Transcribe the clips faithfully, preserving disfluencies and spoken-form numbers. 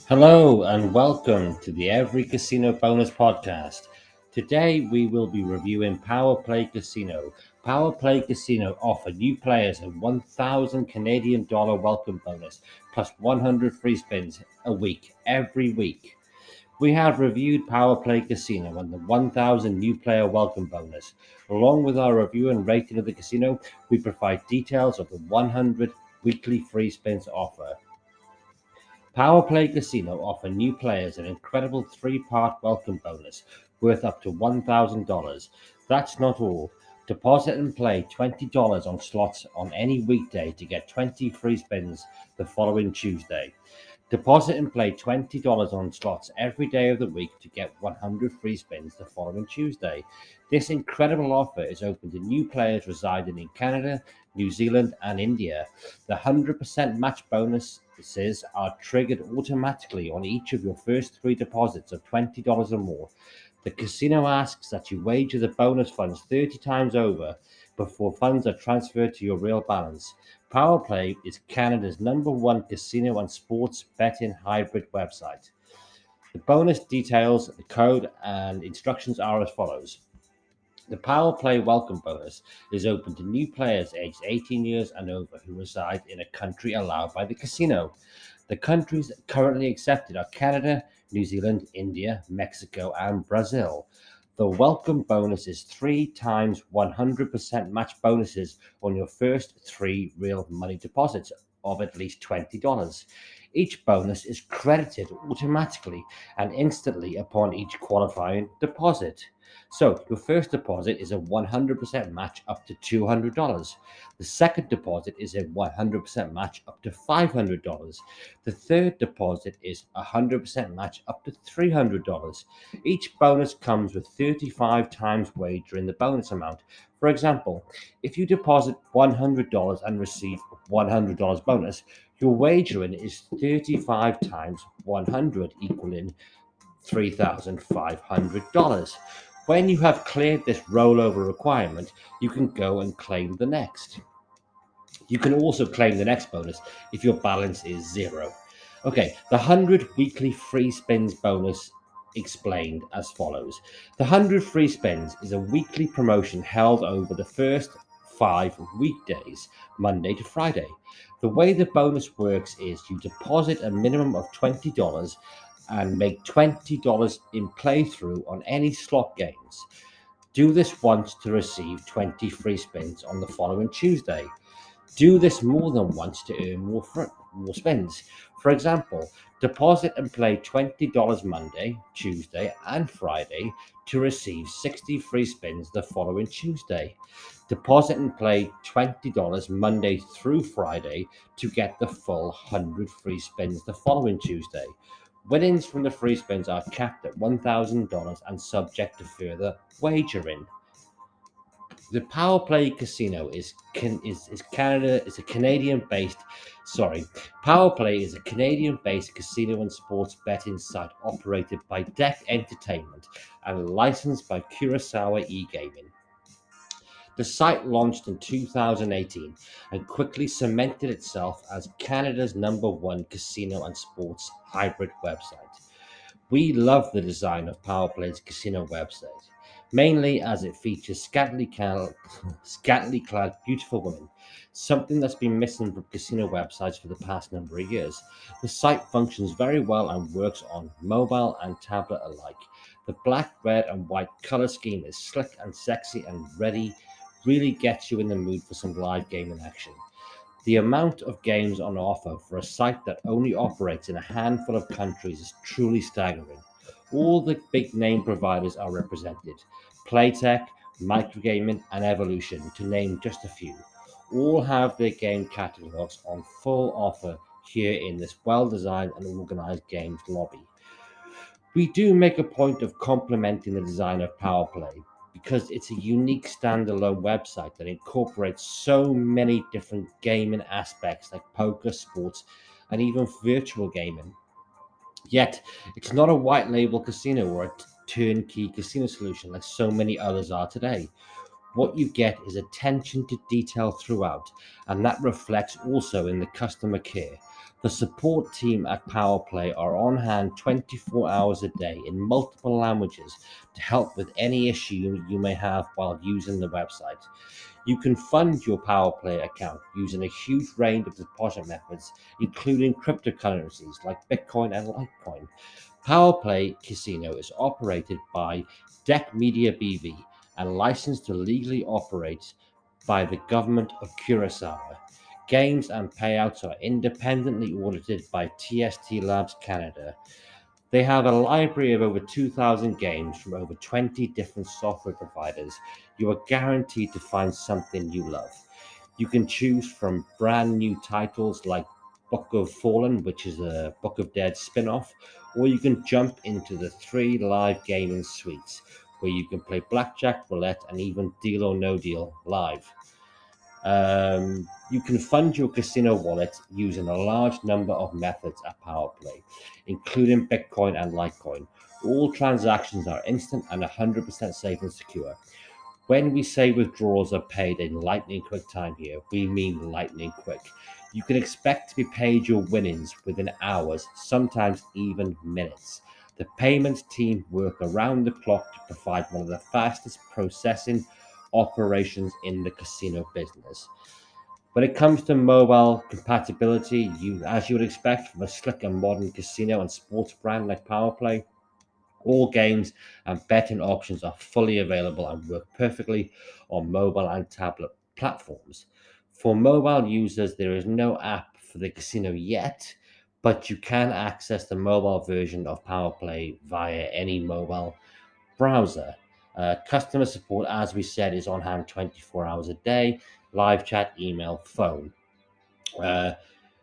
Hello and welcome to the Every Casino Bonus podcast. Today we will be reviewing Power Play Casino. Power Play Casino offer new players a one thousand Canadian dollar welcome bonus plus one hundred free spins a week every week. We have reviewed Power Play Casino and the one thousand new player welcome bonus. Along with our review and rating of the casino, we provide details of the one hundred weekly free spins offer. Power Play Casino offer new players an incredible three-part welcome bonus worth up to one thousand dollars. That's not all. Deposit and play twenty dollars on slots on any weekday to get twenty free spins the following Tuesday. Deposit and play twenty dollars on slots every day of the week to get one hundred free spins the following Tuesday. This incredible offer is open to new players residing in Canada, New Zealand, and India. The one hundred percent match bonuses are triggered automatically on each of your first three deposits of twenty dollars or more. The casino asks that you wager the bonus funds thirty times over before funds are transferred to your real balance. PowerPlay is Canada's number one casino and sports betting hybrid website. The bonus details, the code, and instructions are as follows. The Power Play Welcome Bonus is open to new players aged eighteen years and over who reside in a country allowed by the casino. The countries currently accepted are Canada, New Zealand, India, Mexico, and Brazil. The welcome bonus is three times one hundred percent match bonuses on your first three real money deposits of at least twenty dollars. Each bonus is credited automatically and instantly upon each qualifying deposit. So, your first deposit is a one hundred percent match up to two hundred dollars. The second deposit is a one hundred percent match up to five hundred dollars. The third deposit is a one hundred percent match up to three hundred dollars. Each bonus comes with thirty-five times wagering the bonus amount. For example, if you deposit one hundred dollars and receive one hundred dollars bonus, your wagering is thirty-five times one hundred, equaling three thousand five hundred dollars. When you have cleared this rollover requirement, you can go and claim the next. You can also claim the next bonus if your balance is zero. Okay, the one hundred weekly free spins bonus explained as follows. The one hundred free spins is a weekly promotion held over the first five weekdays, Monday to Friday. The way the bonus works is you deposit a minimum of twenty dollars and make twenty dollars in playthrough on any slot games. Do this once to receive twenty free spins on the following Tuesday. Do this more than once to earn more, fr- more spins. For example, deposit and play twenty dollars Monday, Tuesday, and Friday to receive sixty free spins the following Tuesday. Deposit and play twenty dollars Monday through Friday to get the full one hundred free spins the following Tuesday. Winnings from the free spins are capped at one thousand dollars and subject to further wagering. The Power Play Casino is can, is is Canada is a Canadian based sorry Power Play is a Canadian based casino and sports betting site operated by Deck Entertainment and licensed by Kurosawa e-gaming. The site launched in two thousand eighteen and quickly cemented itself as Canada's number one casino and sports hybrid website. We love the design of PowerPlay's casino website, mainly as it features scantily, cal- scantily clad beautiful women, something that's been missing from casino websites for the past number of years. The site functions very well and works on mobile and tablet alike. The black, red, and white color scheme is slick and sexy and ready, really gets you in the mood for some live gaming action. The amount of games on offer for a site that only operates in a handful of countries is truly staggering. All the big name providers are represented: Playtech, Microgaming, and Evolution, to name just a few. All have their game catalogs on full offer here in this well designed and organized games lobby. We do make a point of complimenting the design of PowerPlay because it's a unique standalone website that incorporates so many different gaming aspects like poker, sports, and even virtual gaming. Yet, it's not a white label casino or a t- turnkey casino solution like so many others are today. What you get is attention to detail throughout, and that reflects also in the customer care. The support team at PowerPlay are on hand twenty-four hours a day in multiple languages to help with any issue you may have while using the website. You can fund your PowerPlay account using a huge range of deposit methods, including cryptocurrencies like Bitcoin and Litecoin. PowerPlay Casino is operated by Deck Media B V and licensed to legally operate by the government of Curacao. Games and payouts are independently audited by T S T Labs Canada. They have a library of over two thousand games from over twenty different software providers. You are guaranteed to find something you love. You can choose from brand new titles like Book of Fallen, which is a Book of Dead spin off, or you can jump into the three live gaming suites where you can play blackjack, roulette, and even Deal or No Deal live. Um, you can fund your casino wallet using a large number of methods at PowerPlay, including Bitcoin and Litecoin. All transactions are instant and one hundred percent safe and secure. When we say withdrawals are paid in lightning quick time here, we mean lightning quick. You can expect to be paid your winnings within hours, sometimes even minutes. The payments team work around the clock to provide one of the fastest processing operations in the casino business. When it comes to mobile compatibility, you, as you would expect from a slick and modern casino and sports brand like PowerPlay, all games and betting options are fully available and work perfectly on mobile and tablet platforms. For mobile users, there is no app for the casino yet, but you can access the mobile version of PowerPlay via any mobile browser. Uh, customer support, as we said, is on hand twenty-four hours a day, live chat, email, phone. Uh,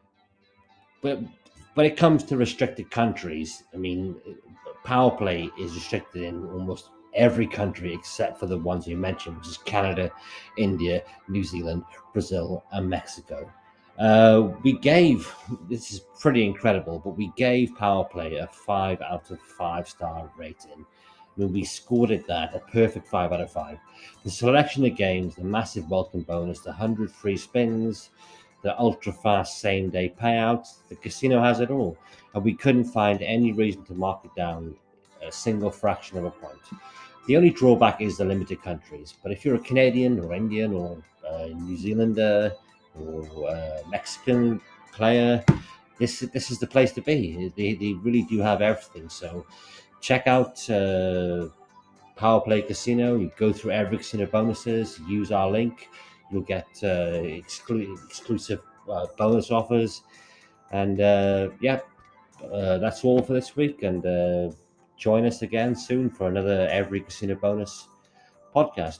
but when it comes to restricted countries, I mean, power play is restricted in almost every country except for the ones you mentioned, which is Canada, India, New Zealand, Brazil, and Mexico. Uh, we gave this is pretty incredible, but we gave Power Play a five out of five star rating. I mean, we scored it that a perfect five out of five. The selection of games, the massive welcome bonus, the one hundred free spins, the ultra fast same day payouts. The casino has it all, and we couldn't find any reason to mark it down a single fraction of a point. The only drawback is the limited countries, but if you're a Canadian or Indian or uh, New Zealander or uh, Mexican player, this this is the place to be. They, they really do have everything. So check out uh, Power Play Casino. You go through every casino bonuses. Use our link. You'll get uh, exclu- exclusive uh, bonus offers. And uh, yeah, uh, that's all for this week. And uh, join us again soon for another Every Casino Bonus podcast.